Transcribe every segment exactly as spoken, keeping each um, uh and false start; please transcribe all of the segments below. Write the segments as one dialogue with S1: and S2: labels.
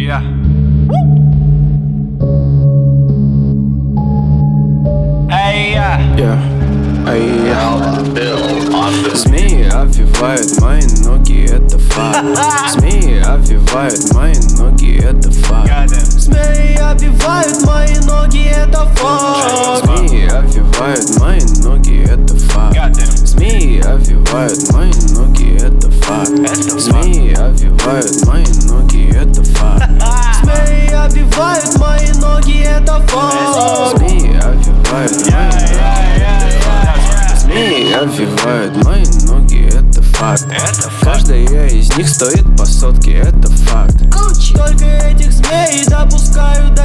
S1: Yeah. Эй, я.
S2: Yeah. Эй, я. Змеи обвивают мои ноги, это факт. Змеи обвивают мои ноги, это факт.
S3: Змеи обвивают мои ноги, это факт.
S2: Змеи обвивают мои ноги, это факт. Змеи обвивают мои ноги, это факт. Змеи обвивают мои ноги, это факт.
S3: Змеи обвивают мои ноги, это факт.
S2: Змеи обвивают мои ноги, это факт. Змеи обвивают мои ноги, это факт. Каждая из них стоит по сотке, это факт.
S3: Только этих змей допускаю до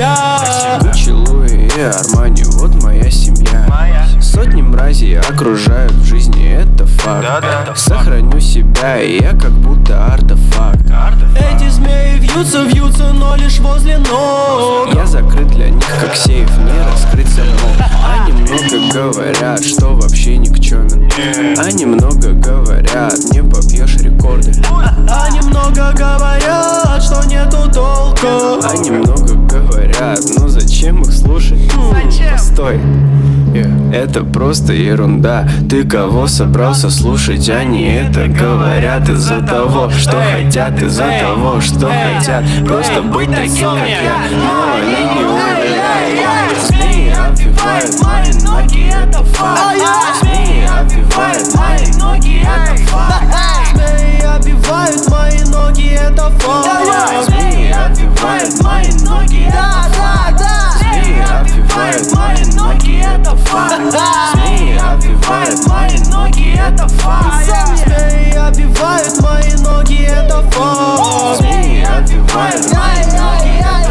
S3: себя.
S2: Гуччи, Луи и Армани, вот моя семья. Сотни мразей окружают в жизни, это факт. Сохраню себя, и я как будто артефакт.
S3: Эти змеи вьются, вьются, но лишь возле ног.
S2: Я закрыт для них, как сейф, не раскрыть замок. Они много говорят, что вообще никчёмен. Они много говорят, не побьешь рекорды.
S3: Они много говорят, что нету толка.
S2: Они много говорят, но зачем их слушать? М, Постой, Yeah. Это просто ерунда. Ты кого собрался слушать? Они это говорят из-за того, что хотят, из-за того, что хотят просто быть таким, как я. Но они не уверяют. Змеи обвивают мои ноги, это факт. Змеи обвивают мои ноги, это факт.
S3: Змеи обвивают мои ноги, это факт.
S2: Змеи обвивают мои ноги, это факт. Змеи обвивают мои ноги, это факт. Змеи обвивают мои ноги, это факт.
S3: Змеи обвивают мои ноги, это факт.
S2: Змеи обвивают мои ноги, это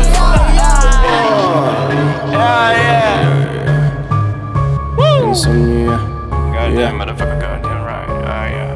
S2: факт. Инсомния.
S1: Goddamn, motherfucker, goddamn right. Ah, yeah.